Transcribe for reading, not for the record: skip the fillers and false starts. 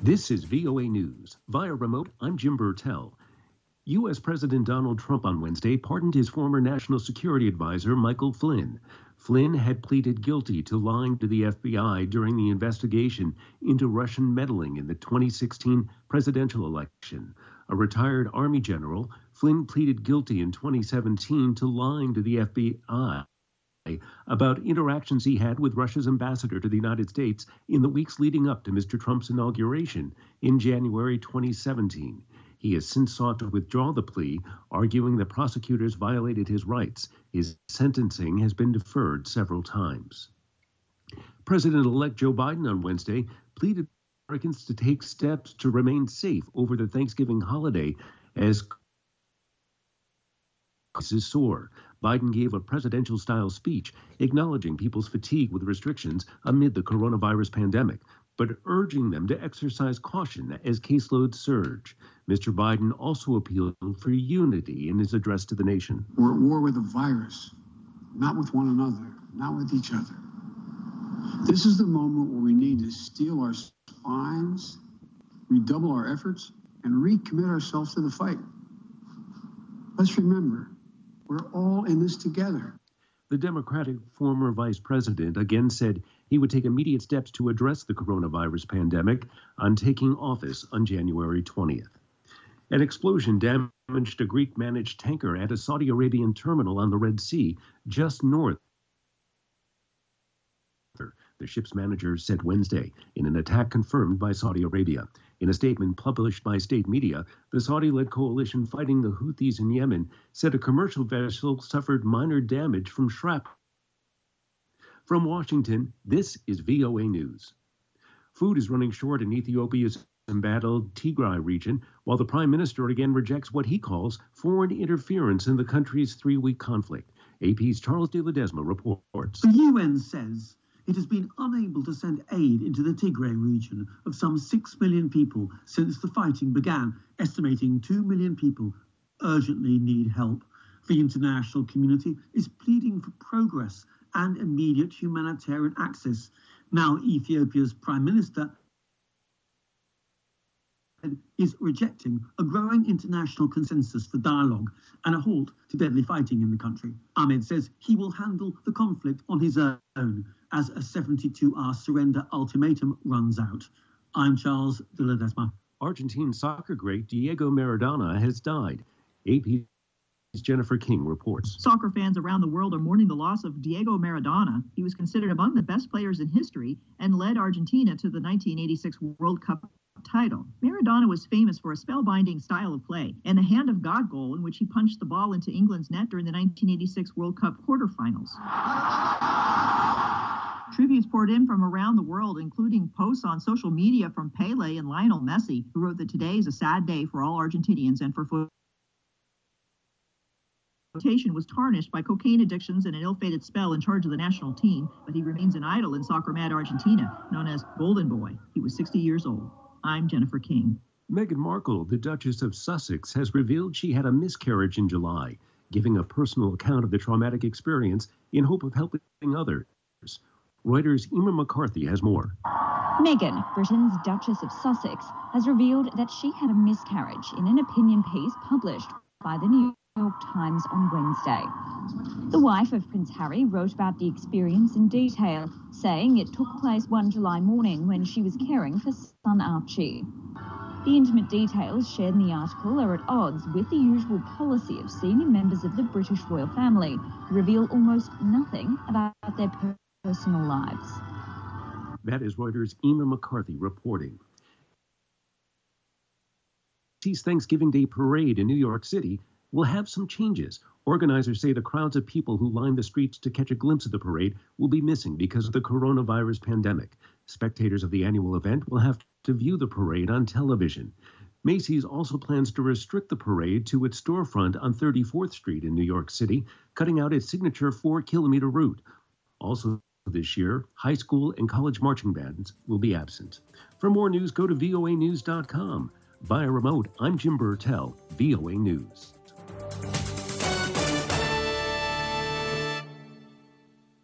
This is VOA News. Via remote, I'm Jim Burtell. U.S. President Donald Trump on Wednesday pardoned his former National Security Advisor, Michael Flynn. Flynn had pleaded guilty to lying to the FBI during the investigation into Russian meddling in the 2016 presidential election. A retired Army general, Flynn pleaded guilty in 2017 to lying to the FBI about interactions he had with Russia's ambassador to the United States in the weeks leading up to Mr. Trump's inauguration in January 2017. He has since sought to withdraw the plea, arguing that prosecutors violated his rights. His sentencing has been deferred several times. President-elect Joe Biden on Wednesday pleaded with Americans to take steps to remain safe over the Thanksgiving holiday as cases soar. Biden gave a presidential-style speech acknowledging people's fatigue with restrictions amid the coronavirus pandemic, but urging them to exercise caution as caseloads surge. Mr. Biden also appealed for unity in his address to the nation. We're at war with a virus, not with one another, not with each other. This is the moment where we need to steel our spines, redouble our efforts, and recommit ourselves to the fight. Let's remember, we're all in this together. The Democratic former vice president again said he would take immediate steps to address the coronavirus pandemic on taking office on January 20th. An explosion damaged a Greek-managed tanker at a Saudi Arabian terminal on the Red Sea, just north. The ship's manager said Wednesday in an attack confirmed by Saudi Arabia. In a statement published by state media, the Saudi-led coalition fighting the Houthis in Yemen said a commercial vessel suffered minor damage from shrapnel. From Washington, this is VOA News. Food is running short in Ethiopia's embattled Tigray region, while the prime minister again rejects what he calls foreign interference in the country's three-week conflict. AP's Charles de Ledesma reports. The UN says it has been unable to send aid into the Tigray region of some 6 million people since the fighting began, estimating 2 million people urgently need help. The international community is pleading for progress and immediate humanitarian access. Now Ethiopia's prime minister is rejecting a growing international consensus for dialogue and a halt to deadly fighting in the country. Ahmed says he will handle the conflict on his own as a 72-hour surrender ultimatum runs out. I'm Charles de Ledesma. Argentine soccer great Diego Maradona has died. AP's Jennifer King reports. Soccer fans around the world are mourning the loss of Diego Maradona. He was considered among the best players in history and led Argentina to the 1986 World Cup title. Maradona was famous for a spellbinding style of play and the hand of God goal in which he punched the ball into England's net during the 1986 World Cup quarterfinals. Tributes poured in from around the world, including posts on social media from Pele and Lionel Messi, who wrote that today is a sad day for all Argentinians and for football. Was tarnished by cocaine addictions and an ill-fated spell in charge of the national team, but he remains an idol in soccer-mad Argentina, known as Golden Boy. He was 60 years old. I'm Jennifer King. Meghan Markle, the Duchess of Sussex, has revealed she had a miscarriage in July, giving a personal account of the traumatic experience in hope of helping others. Reuters' Emer McCarthy has more. Meghan, Britain's Duchess of Sussex, has revealed that she had a miscarriage in an opinion piece published by the New York Times on Wednesday. The wife of Prince Harry wrote about the experience in detail, saying it took place one July morning when she was caring for son Archie. The intimate details shared in the article are at odds with the usual policy of senior members of the British royal family, who reveal almost nothing about their personal lives. That is Reuters' Emer McCarthy reporting. Macy's Thanksgiving Day Parade in New York City will have some changes. Organizers say the crowds of people who line the streets to catch a glimpse of the parade will be missing because of the coronavirus pandemic. Spectators of the annual event will have to view the parade on television. Macy's also plans to restrict the parade to its storefront on 34th Street in New York City, cutting out its signature 4-kilometer route. Also this year, high school and college marching bands will be absent. For more news, go to voanews.com. Via remote, I'm Jim Burtell, VOA News.